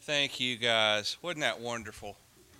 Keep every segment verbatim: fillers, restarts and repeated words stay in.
Thank you, guys. Wasn't that wonderful?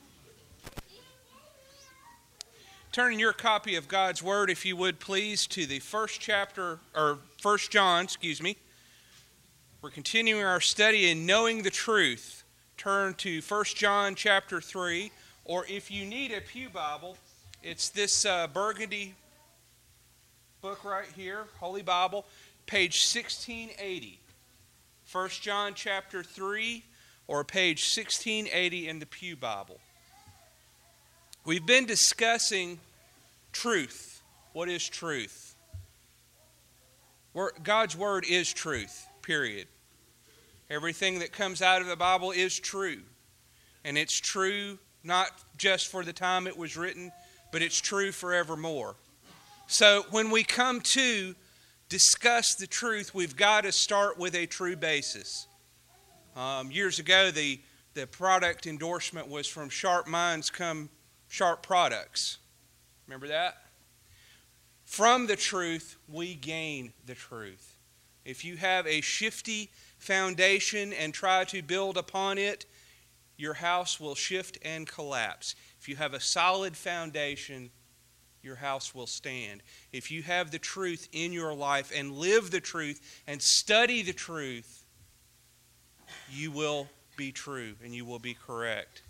Turn in your copy of God's Word, if you would please, to the first chapter, or First John, excuse me. We're continuing our study in knowing the truth. Turn to First John chapter three, or if you need a pew Bible, it's this uh, burgundy book right here, Holy Bible, page sixteen eighty. First John chapter three, or page sixteen eighty in the pew Bible. We've been discussing truth. What is truth? God's Word is truth, period. Everything that comes out of the Bible is true. And it's true not just for the time it was written, but it's true forevermore. So when we come to discuss the truth, we've got to start with a true basis. Um, years ago, the, the product endorsement was from Sharp Minds Come Sharp Products. Remember that? From the truth, we gain the truth. If you have a shifty foundation and try to build upon it, your house will shift and collapse. If you have a solid foundation, your house will stand. If you have the truth in your life and live the truth and study the truth, you will be true and you will be correct.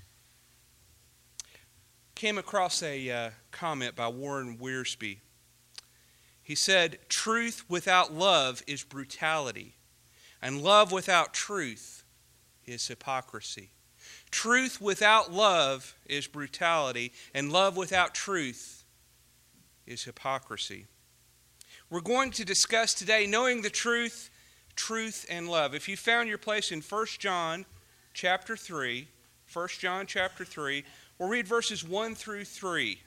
Came across a uh, comment by Warren Wiersbe. He said, "Truth without love is brutality, and love without truth is hypocrisy." Truth without love is brutality, and love without truth is hypocrisy. We're going to discuss today knowing the truth, truth and love. If you found your place in First John chapter three, First John chapter three, we'll read verses one through three.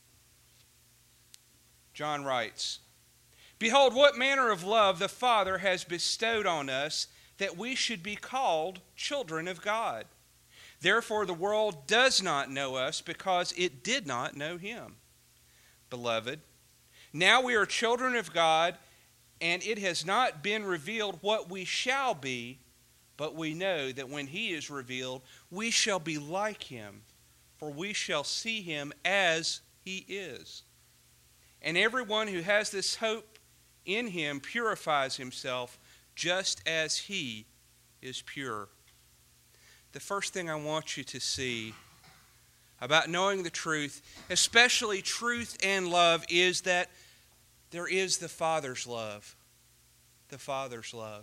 John writes, "Behold, what manner of love the Father has bestowed on us, that we should be called children of God. Therefore the world does not know us, because it did not know Him. Beloved, now we are children of God, and it has not been revealed what we shall be, but we know that when He is revealed, we shall be like Him, for we shall see Him as He is. And everyone who has this hope in Him purifies himself just as He is pure." The first thing I want you to see about knowing the truth, especially truth and love, is that there is the Father's love. The Father's love.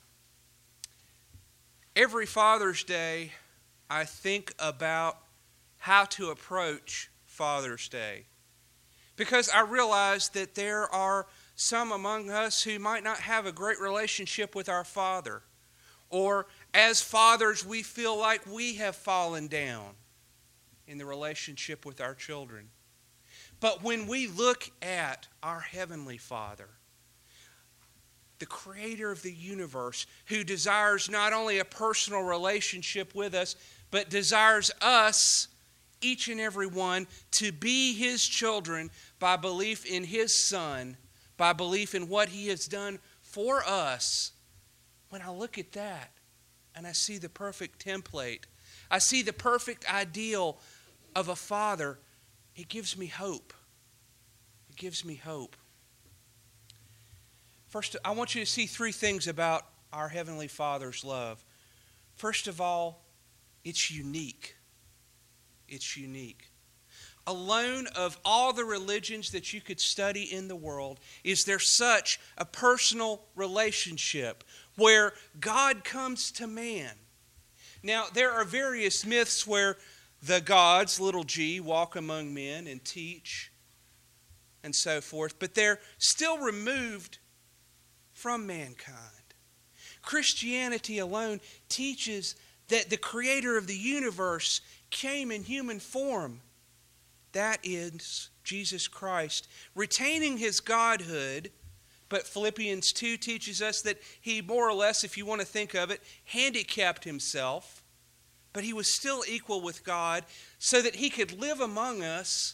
Every Father's Day, I think about how to approach Father's Day, because I realize that there are some among us who might not have a great relationship with our Father, or as fathers we feel like we have fallen down in the relationship with our children. But when we look at our Heavenly Father, the Creator of the universe, who desires not only a personal relationship with us, but desires us, each and every one, to be His children by belief in His Son, by belief in what He has done for us. When I look at that and I see the perfect template, I see the perfect ideal of a father, it gives me hope. It gives me hope. First, I want you to see three things about our Heavenly Father's love. First of all, it's unique. It's unique. Alone of all the religions that you could study in the world, is there such a personal relationship where God comes to man. Now, there are various myths where the gods, little g, walk among men and teach and so forth, but they're still removed from mankind. Christianity alone teaches that the Creator of the universe came in human form. That is Jesus Christ, retaining His godhood. But Philippians two teaches us that He more or less, if you want to think of it, handicapped Himself. But He was still equal with God, so that He could live among us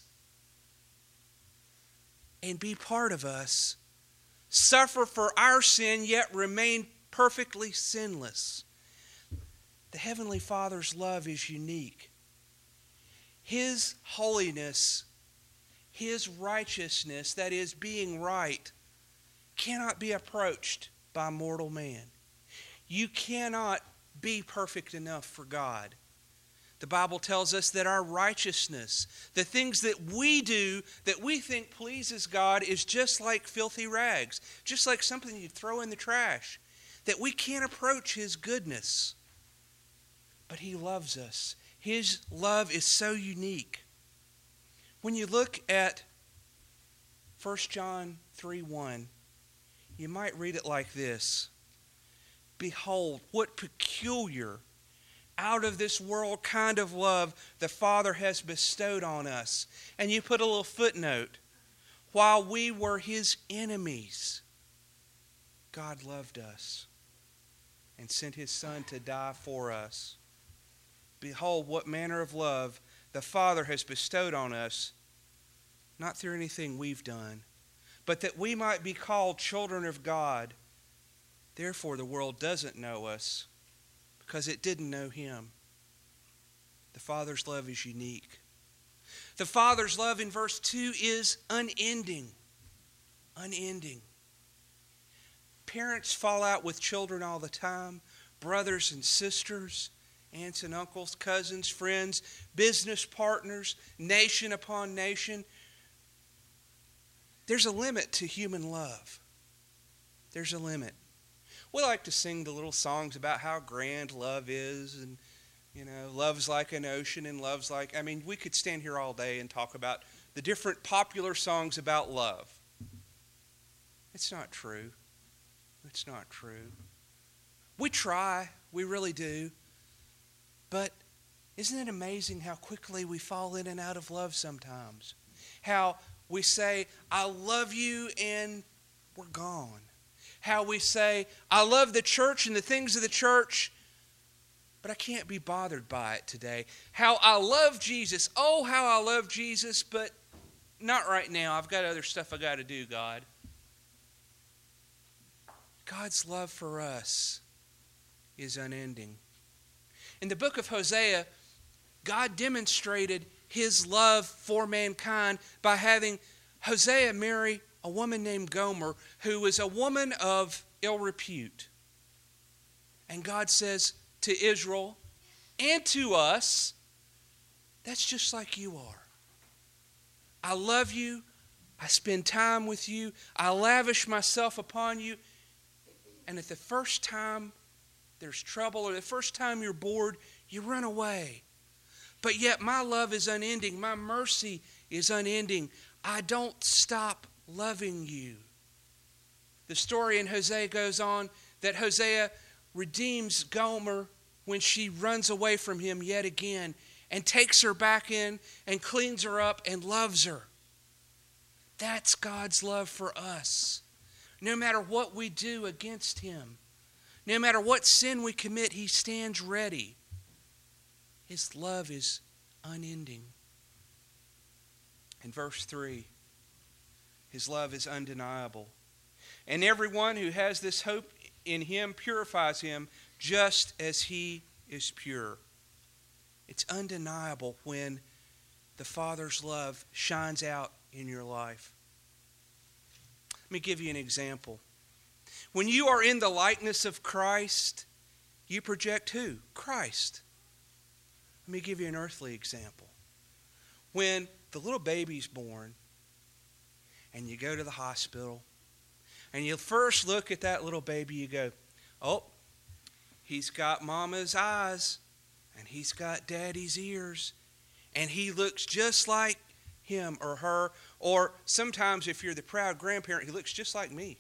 and be part of us, suffer for our sin, yet remain perfectly sinless. The Heavenly Father's love is unique. His holiness, His righteousness, that is, being right, cannot be approached by mortal man. You cannot be perfect enough for God. The Bible tells us that our righteousness, the things that we do that we think pleases God, is just like filthy rags, just like something you throw in the trash, that we can't approach His goodness. But He loves us. His love is so unique. When you look at First John three one, you might read it like this. Behold, what peculiar, out of this world kind of love the Father has bestowed on us. And you put a little footnote. While we were His enemies, God loved us and sent His Son to die for us. Behold, what manner of love the Father has bestowed on us, not through anything we've done, but that we might be called children of God. Therefore, the world doesn't know us because it didn't know Him. The Father's love is unique. The Father's love in verse two is unending. Unending. Parents fall out with children all the time. Brothers and sisters, aunts and uncles, cousins, friends, business partners, nation upon nation. There's a limit to human love. There's a limit. We like to sing the little songs about how grand love is, and, you know, love's like an ocean and love's like, I mean, we could stand here all day and talk about the different popular songs about love. It's not true. It's not true. We try, we really do. But isn't it amazing how quickly we fall in and out of love sometimes? How we say, I love you, and we're gone. How we say, I love the church and the things of the church, but I can't be bothered by it today. How I love Jesus. Oh, how I love Jesus, but not right now. I've got other stuff I got to do, God. God's love for us is unending. In the book of Hosea, God demonstrated His love for mankind by having Hosea marry a woman named Gomer, who was a woman of ill repute. And God says to Israel and to us, that's just like you are. I love you. I spend time with you. I lavish myself upon you. And at the first time there's trouble, or the first time you're bored, you run away. But yet my love is unending. My mercy is unending. I don't stop loving you. The story in Hosea goes on that Hosea redeems Gomer when she runs away from him yet again, and takes her back in and cleans her up and loves her. That's God's love for us. No matter what we do against Him, no matter what sin we commit, He stands ready. His love is unending. In verse three, His love is undeniable. And everyone who has this hope in Him purifies him just as He is pure. It's undeniable when the Father's love shines out in your life. Let me give you an example. When you are in the likeness of Christ, you project who? Christ. Let me give you an earthly example. When the little baby's born and you go to the hospital and you first look at that little baby, you go, oh, he's got mama's eyes and he's got daddy's ears and he looks just like him or her. Or sometimes if you're the proud grandparent, he looks just like me.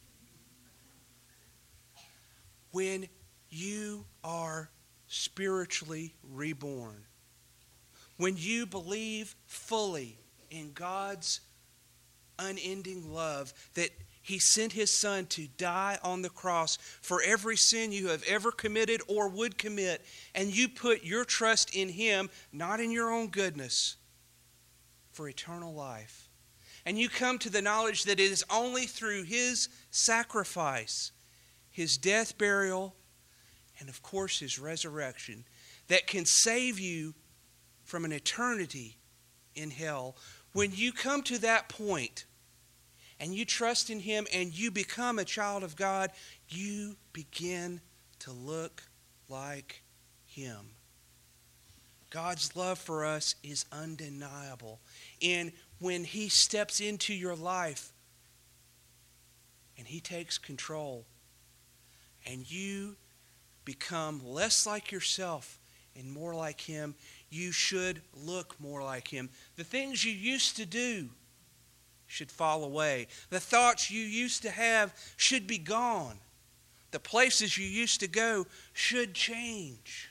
When you are spiritually reborn, when you believe fully in God's unending love, that He sent His Son to die on the cross for every sin you have ever committed or would commit, and you put your trust in Him, not in your own goodness, for eternal life. And you come to the knowledge that it is only through His sacrifice, His death, burial, and of course His resurrection that can save you from an eternity in hell. When you come to that point and you trust in Him and you become a child of God, you begin to look like Him. God's love for us is undeniable. And when He steps into your life and He takes control and you become less like yourself and more like Him, you should look more like Him. The things you used to do should fall away. The thoughts you used to have should be gone. The places you used to go should change.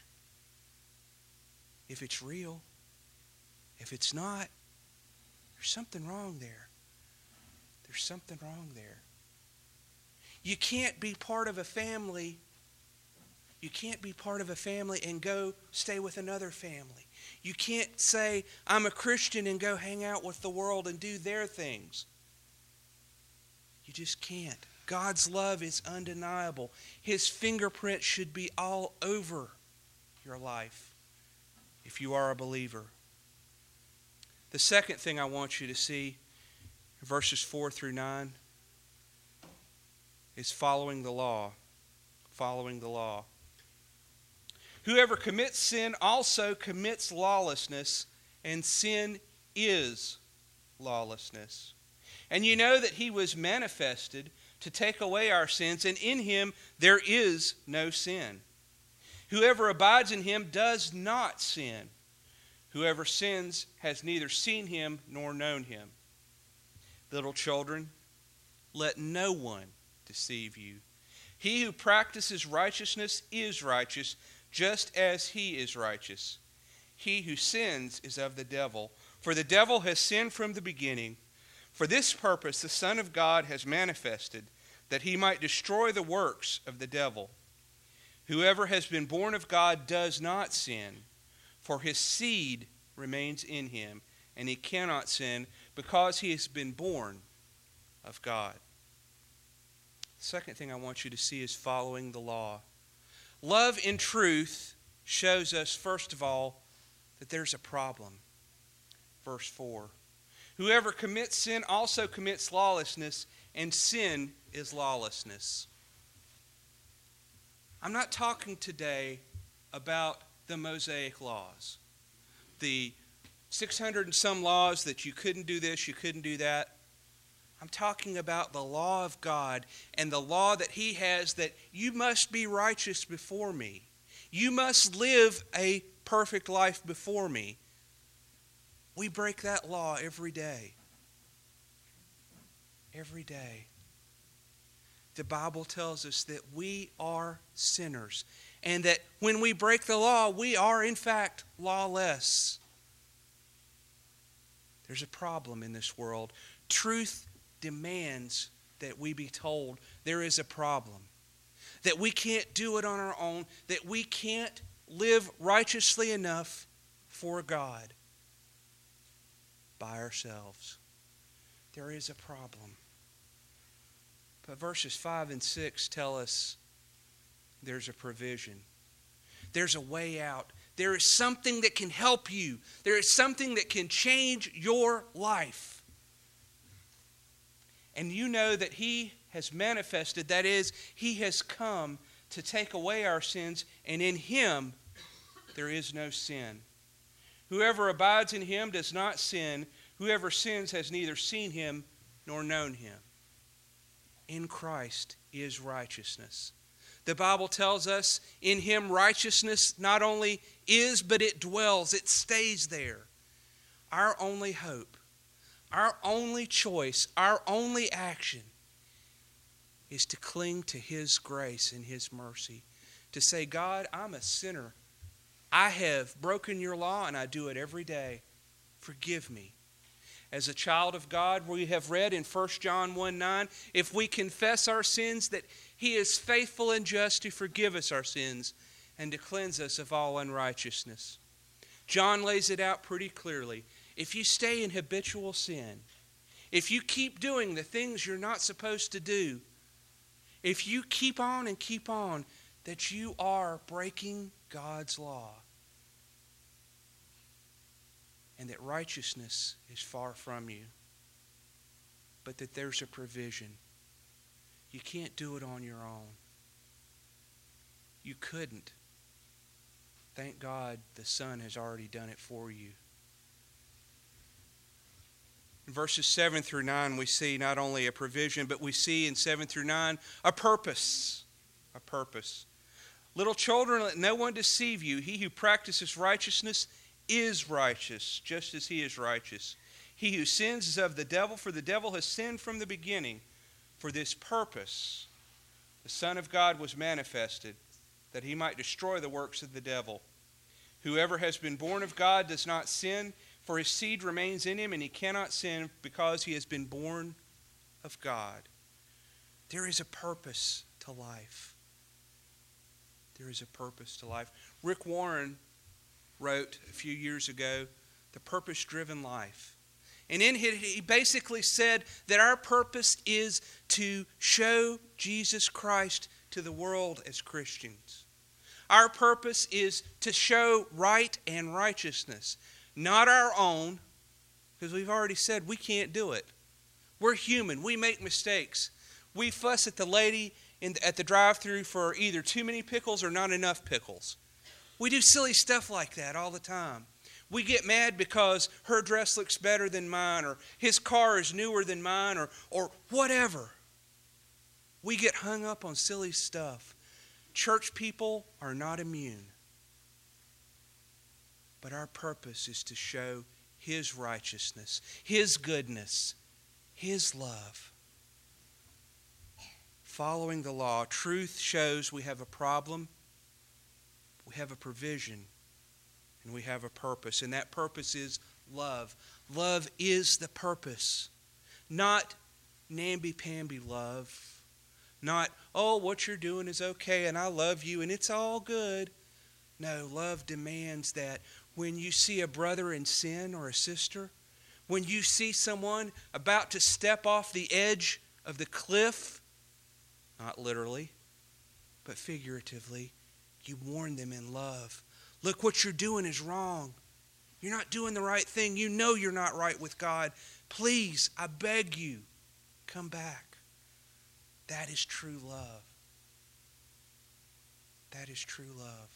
If it's real. If it's not, there's something wrong there. There's something wrong there. You can't be part of a family. You can't be part of a family and go stay with another family. You can't say, I'm a Christian, and go hang out with the world and do their things. You just can't. God's love is undeniable. His fingerprint should be all over your life if you are a believer. The second thing I want you to see, verses four through nine, is following the law. Following the law. Whoever commits sin also commits lawlessness, and sin is lawlessness. And you know that He was manifested to take away our sins, and in Him there is no sin. Whoever abides in Him does not sin. Whoever sins has neither seen Him nor known Him. Little children, let no one deceive you. He who practices righteousness is righteous, just as he is righteous. He who sins is of the devil, for the devil has sinned from the beginning. For this purpose the Son of God has manifested, that He might destroy the works of the devil. Whoever has been born of God does not sin, for his seed remains in him, and he cannot sin because he has been born of God. The second thing I want you to see is following the law. Love in truth shows us, first of all, that there's a problem. Verse four. Whoever commits sin also commits lawlessness, and sin is lawlessness. I'm not talking today about the Mosaic laws. The six hundred and some laws that you couldn't do this, you couldn't do that. I'm talking about the law of God and the law that He has, that you must be righteous before me. You must live a perfect life before me. We break that law every day. Every day. The Bible tells us that we are sinners, and that when we break the law, we are in fact lawless. There's a problem in this world. Truth demands that we be told there is a problem, that we can't do it on our own, that we can't live righteously enough for God by ourselves. There is a problem. But verses five and six tell us there's a provision. There's a way out. There is something that can help you. There is something that can change your life. And you know that He has manifested, that is, He has come to take away our sins, and in Him there is no sin. Whoever abides in Him does not sin. Whoever sins has neither seen Him nor known Him. In Christ is righteousness. The Bible tells us in Him righteousness not only is, but it dwells. It stays there. Our only hope, our only choice, our only action is to cling to His grace and His mercy. To say, God, I'm a sinner. I have broken your law and I do it every day. Forgive me. As a child of God, we have read in First John one nine, if we confess our sins, that He is faithful and just to forgive us our sins and to cleanse us of all unrighteousness. John lays it out pretty clearly. If you stay in habitual sin, if you keep doing the things you're not supposed to do, if you keep on and keep on, that you are breaking God's law and that righteousness is far from you, but that there's a provision. You can't do it on your own. You couldn't. Thank God the Son has already done it for you. In verses seven through nine, we see not only a provision, but we see in seven through nine a purpose. A purpose. Little children, let no one deceive you. He who practices righteousness is righteous, just as he is righteous. He who sins is of the devil, for the devil has sinned from the beginning. For this purpose, the Son of God was manifested, that he might destroy the works of the devil. Whoever has been born of God does not sin, for his seed remains in him, and he cannot sin because he has been born of God. There is a purpose to life. There is a purpose to life. Rick Warren wrote a few years ago, The Purpose-Driven Life. And in it, he basically said that our purpose is to show Jesus Christ to the world as Christians. Our purpose is to show right and righteousness, not our own, because we've already said we can't do it. We're human. We make mistakes. We fuss at the lady in, at the drive-thru for either too many pickles or not enough pickles. We do silly stuff like that all the time. We get mad because her dress looks better than mine, or his car is newer than mine, or, or whatever. We get hung up on silly stuff. Church people are not immune. But our purpose is to show His righteousness, His goodness, His love. Following the law, truth shows we have a problem, we have a provision, and we have a purpose. And that purpose is love. Love is the purpose. Not namby-pamby love. Not, oh, what you're doing is okay and I love you and it's all good. No, love demands that when you see a brother in sin or a sister, when you see someone about to step off the edge of the cliff, not literally, but figuratively, you warn them in love. Look, what you're doing is wrong. You're not doing the right thing. You know you're not right with God. Please, I beg you, come back. That is true love. That is true love.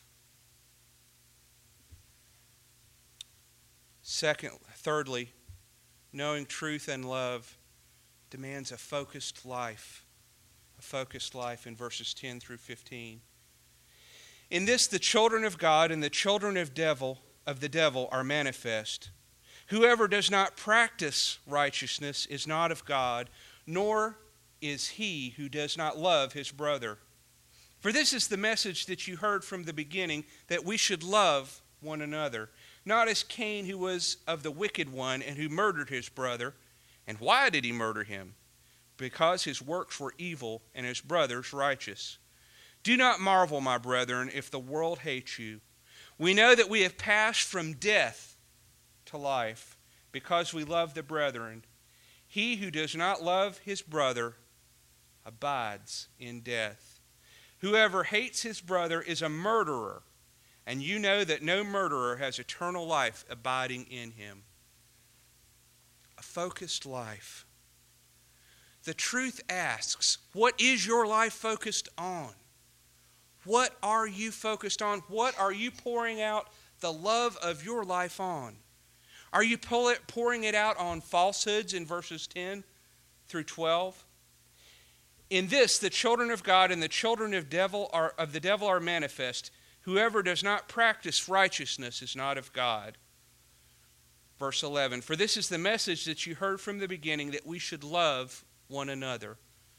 Second, thirdly, knowing truth and love demands a focused life. A focused life in verses ten through fifteen. In this, the children of God and the children of devil of the devil are manifest. Whoever does not practice righteousness is not of God, nor is he who does not love his brother. For this is the message that you heard from the beginning, that we should love one another. Not as Cain, who was of the wicked one and who murdered his brother. And why did he murder him? Because his works were evil and his brother's righteous. Do not marvel, my brethren, if the world hates you. We know that we have passed from death to life because we love the brethren. He who does not love his brother abides in death. Whoever hates his brother is a murderer, and you know that no murderer has eternal life abiding in him. A focused life. The truth asks, what is your life focused on? What are you focused on? What are you pouring out the love of your life on? Are you pouring it out on falsehoods in verses ten through twelve? In this, the children of God and the children of devil are of the devil are manifest. Whoever does not practice righteousness is not of God. Verse eleven, for this is the message that you heard from the beginning, that we should love one another.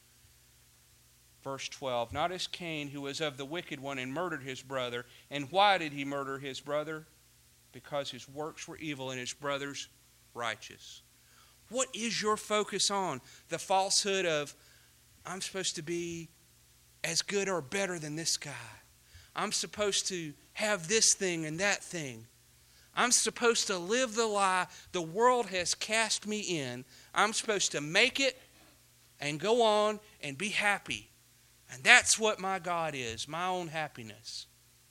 Verse twelve, not as Cain, who was of the wicked one and murdered his brother. And why did he murder his brother? Because his works were evil and his brother's righteous. What is your focus on? The falsehood of, I'm supposed to be as good or better than this guy. I'm supposed to have this thing and that thing. I'm supposed to live the lie the world has cast me in. I'm supposed to make it and go on and be happy. And that's what my God is, my own happiness.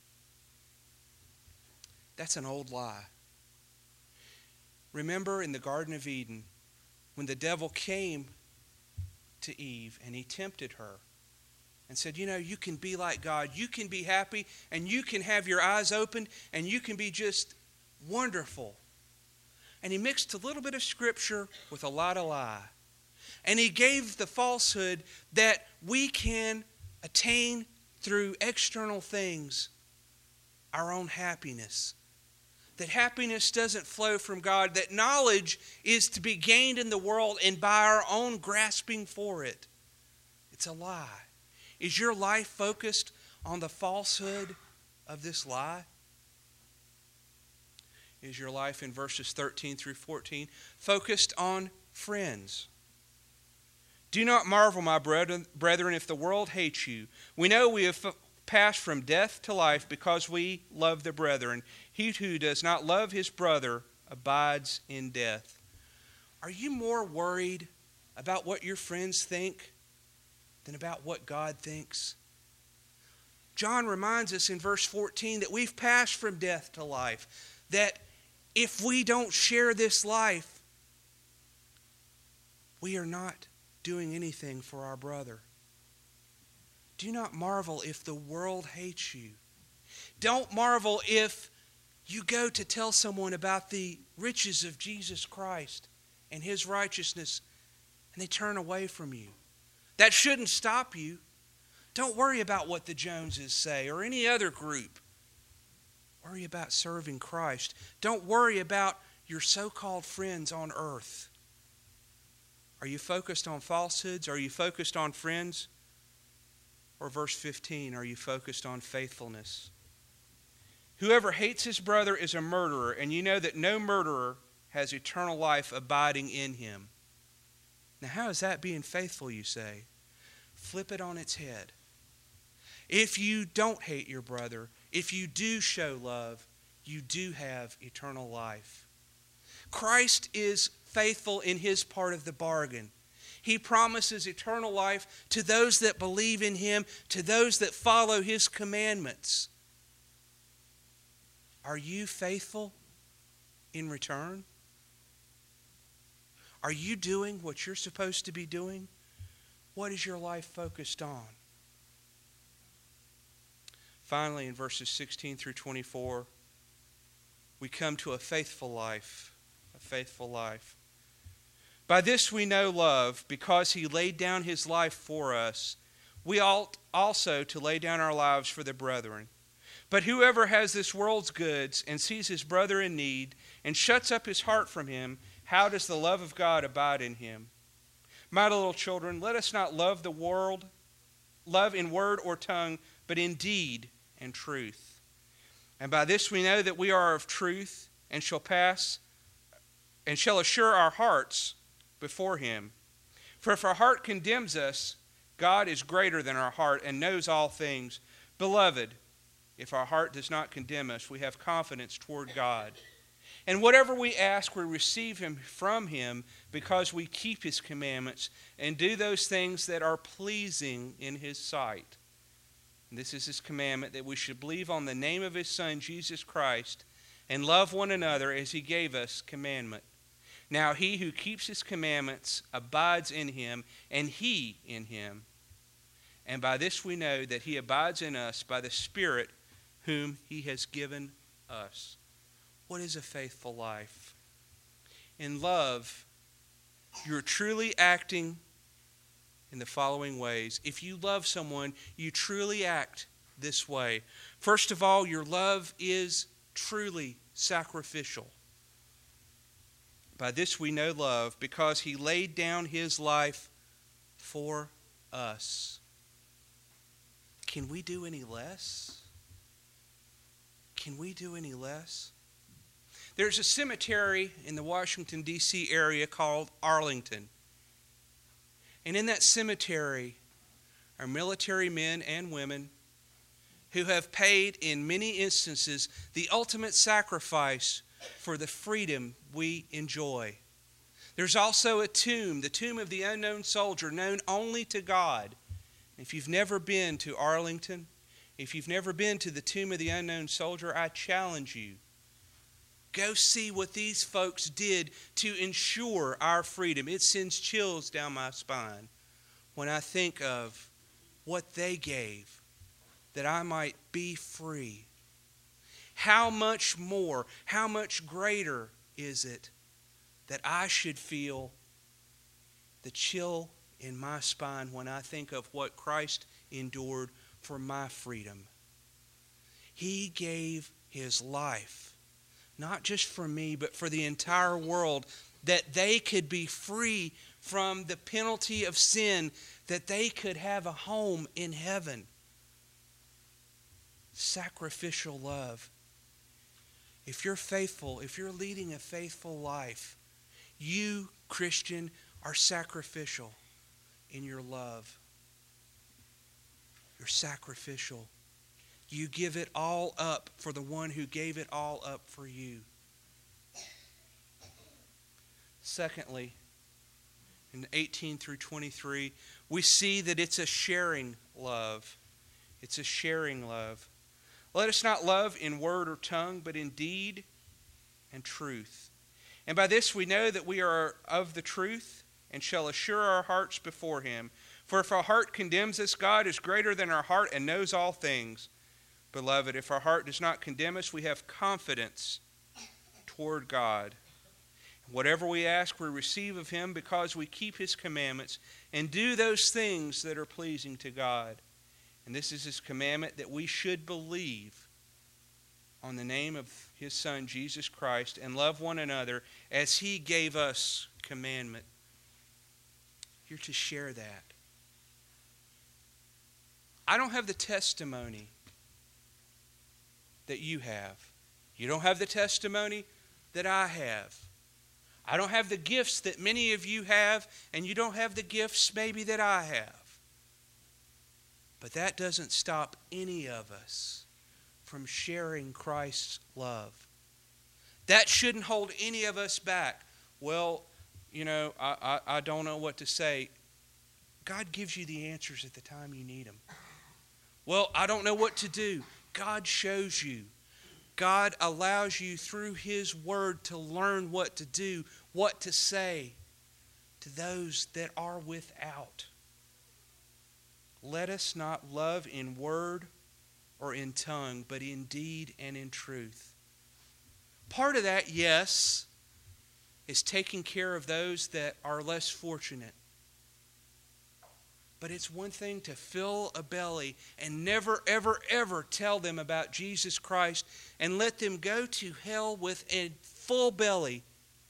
That's an old lie. Remember in the Garden of Eden, when the devil came to Eve and he tempted her and said, you know, you can be like God, you can be happy, and you can have your eyes opened, and you can be just wonderful. And he mixed a little bit of Scripture with a lot of lie. And he gave the falsehood that we can attain through external things our own happiness. That happiness doesn't flow from God. That knowledge is to be gained in the world and by our own grasping for it. It's a lie. Is your life focused on the falsehood of this lie? Is your life in verses thirteen through fourteen focused on friends? Do not marvel, my brethren, if the world hates you. We know we have passed from death to life because we love the brethren. He who does not love his brother abides in death. Are you more worried about what your friends think than about what God thinks? John reminds us in verse fourteen that we've passed from death to life. That if we don't share this life, we are not doing anything for our brother. Do not marvel if the world hates you. Don't marvel if you go to tell someone about the riches of Jesus Christ and His righteousness and they turn away from you. That shouldn't stop you. Don't worry about what the Joneses say or any other group. Worry about serving Christ. Don't worry about your so-called friends on earth. Are you focused on falsehoods? Are you focused on friends? Or verse fifteen, are you focused on faithfulness? Whoever hates his brother is a murderer, and you know that no murderer has eternal life abiding in him. Now, how is that being faithful, you say? Flip it on its head. If you don't hate your brother, if you do show love, you do have eternal life. Christ is faithful in His part of the bargain. He promises eternal life to those that believe in Him, to those that follow His commandments. Are you faithful in return? Are you doing what you're supposed to be doing? What is your life focused on? Finally, in verses sixteen through twenty-four, we come to a faithful life. A faithful life. By this we know love, because He laid down His life for us. We ought also to lay down our lives for the brethren. But whoever has this world's goods and sees his brother in need and shuts up his heart from him, how does the love of God abide in him? My little children, let us not love the world, love in word or tongue, but in deed and truth. And by this we know that we are of truth, and shall pass, and shall assure our hearts before Him. For if our heart condemns us, God is greater than our heart and knows all things. Beloved, if our heart does not condemn us, we have confidence toward God. And whatever we ask, we receive Him from Him, because we keep His commandments and do those things that are pleasing in His sight. And this is His commandment, that we should believe on the name of His Son, Jesus Christ, and love one another as He gave us commandment. Now he who keeps His commandments abides in Him, and He in him. And by this we know that He abides in us by the Spirit whom He has given us. What is a faithful life? In love, you're truly acting in the following ways. If you love someone, you truly act this way. First of all, your love is truly sacrificial. By this we know love, because He laid down His life for us. Can we do any less? Can we do any less? There's a cemetery in the Washington, D C area called Arlington. And in that cemetery are military men and women who have paid, in many instances, the ultimate sacrifice for the freedom we enjoy. There's also a tomb, the tomb of the unknown soldier, known only to God. If you've never been to Arlington, if you've never been to the Tomb of the Unknown Soldier, I challenge you. Go see what these folks did to ensure our freedom. It sends chills down my spine when I think of what they gave that I might be free. How much more, how much greater is it that I should feel the chill in my spine when I think of what Christ endured for my freedom. He gave his life, not just for me, but for the entire world, that they could be free from the penalty of sin, that they could have a home in heaven. Sacrificial love. If you're faithful, if you're leading a faithful life, you, Christian, are sacrificial in your love. You're sacrificial. You give it all up for the one who gave it all up for you. Secondly, in eighteen through twenty-three, we see that it's a sharing love. It's a sharing love. Let us not love in word or tongue, but in deed and truth. And by this we know that we are of the truth, and shall assure our hearts before him. For if our heart condemns us, God is greater than our heart and knows all things. Beloved, if our heart does not condemn us, we have confidence toward God. Whatever we ask, we receive of him because we keep his commandments and do those things that are pleasing to God. And this is his commandment, that we should believe on the name of his Son, Jesus Christ, and love one another as he gave us commandment. You're to share that. I don't have the testimony that you have. You don't have the testimony that I have. I don't have the gifts that many of you have, and you don't have the gifts maybe that I have. But that doesn't stop any of us from sharing Christ's love. That shouldn't hold any of us back. Well, you know, I, I, I don't know what to say. God gives you the answers at the time you need them. Well, I don't know what to do. God shows you. God allows you through his word to learn what to do, what to say to those that are without. Let us not love in word or in tongue, but in deed and in truth. Part of that, yes, is taking care of those that are less fortunate. But it's one thing to fill a belly and never, ever, ever tell them about Jesus Christ and let them go to hell with a full belly.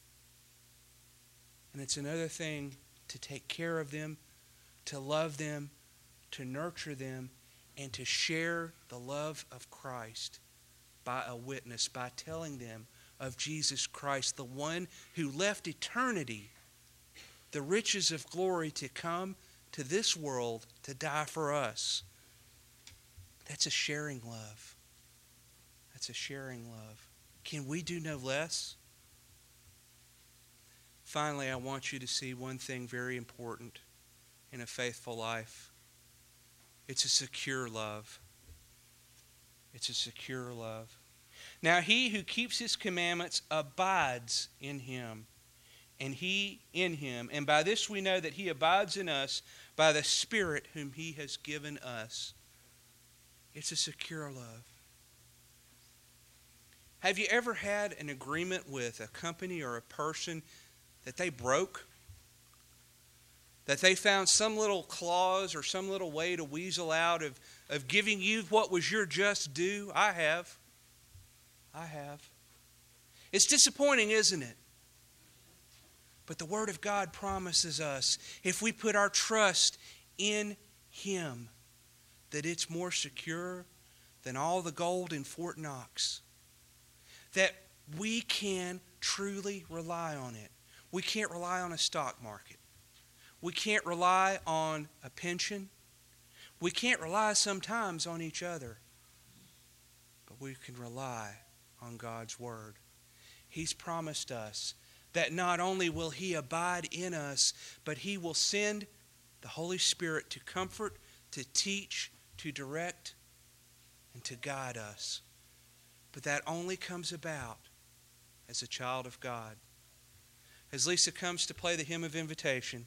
And it's another thing to take care of them, to love them, to nurture them, and to share the love of Christ by a witness, by telling them of Jesus Christ, the one who left eternity, the riches of glory to come to this world to die for us. That's a sharing love. That's a sharing love. Can we do no less? Finally, I want you to see one thing very important in a faithful life. It's a secure love. It's a secure love. Now, he who keeps his commandments abides in him, and he in him. And by this we know that he abides in us by the Spirit whom he has given us. It's a secure love. Have you ever had an agreement with a company or a person that they broke? That they found some little clause or some little way to weasel out of, of giving you what was your just due? I have. I have. It's disappointing, isn't it? But the Word of God promises us, if we put our trust in him, that it's more secure than all the gold in Fort Knox. That we can truly rely on it. We can't rely on a stock market. We can't rely on a pension. We can't rely sometimes on each other. But we can rely on God's Word. He's promised us that not only will he abide in us, but he will send the Holy Spirit to comfort to teach, to direct, and to guide us. But that only comes about as a child of God. As Lisa comes to play the hymn of invitation,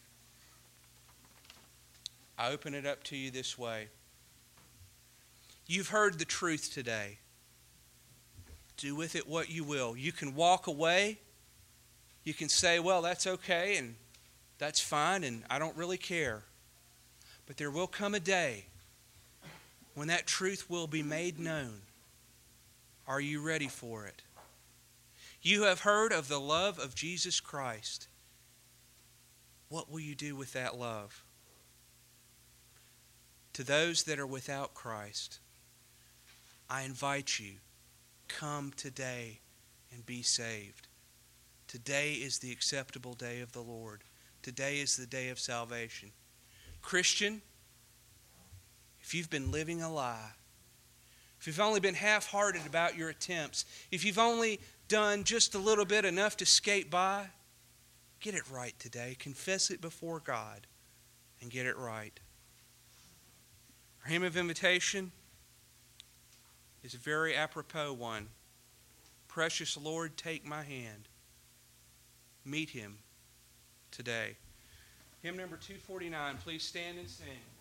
I open it up to you this way. You've heard the truth today. Do with it what you will. You can walk away. You can say, well, that's okay and that's fine and I don't really care. But there will come a day when that truth will be made known. Are you ready for it? You have heard of the love of Jesus Christ. What will you do with that love? To those that are without Christ, I invite you, come today and be saved. Today is the acceptable day of the Lord. Today is the day of salvation. Christian, if you've been living a lie, if you've only been half-hearted about your attempts, if you've only done just a little bit, enough to skate by, get it right today. Confess it before God and get it right. Our hymn of invitation is a very apropos one. Precious Lord, take my hand. Meet him today. Hymn number two forty-nine. Please stand and sing.